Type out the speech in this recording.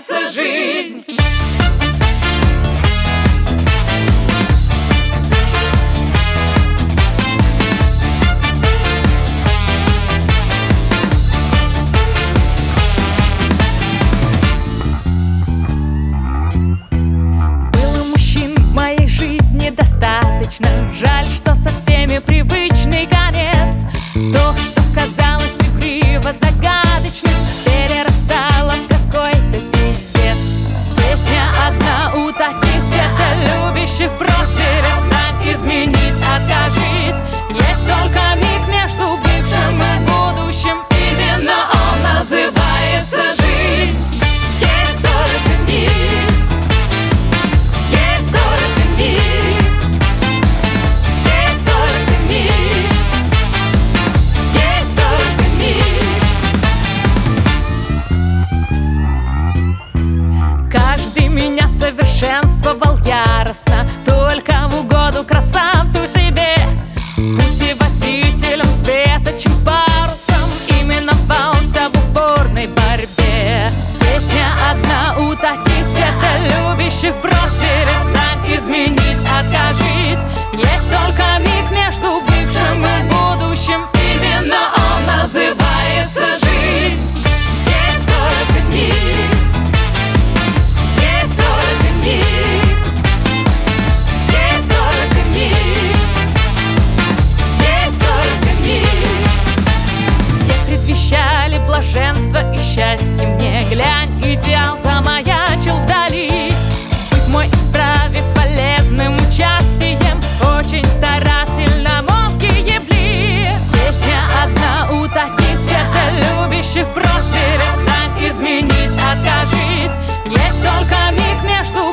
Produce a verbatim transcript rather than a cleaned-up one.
называется жизнь. Достаточно. Жаль, что со всеми привычный конец. То, что казалось игриво загадочным, перерастало в какой-то пиздец. Песня одна у таких светолюбящих: просто перестань, изменись, откажись. Есть только миг между бывшим и будущим, именно он называется жизнь. Есть только миг, есть только миг. Совершенствовал яростно, только в угоду красавцу себе. Путеводителем светочем парусом именовался в упорной борьбе. Песня одна у таких светолюбящих: просто перестань, изменись, откажись. Есть только миг между бывшим и будущим, именно он называется жизнь. Есть только миг. Блаженство и счастье мне, глянь, идеал замаячил вдали. Быть мой исправе полезным участием, очень старательно мозги ебли. Песня одна у таких светолюбящих: просто перестань, изменись, откажись. Есть только миг между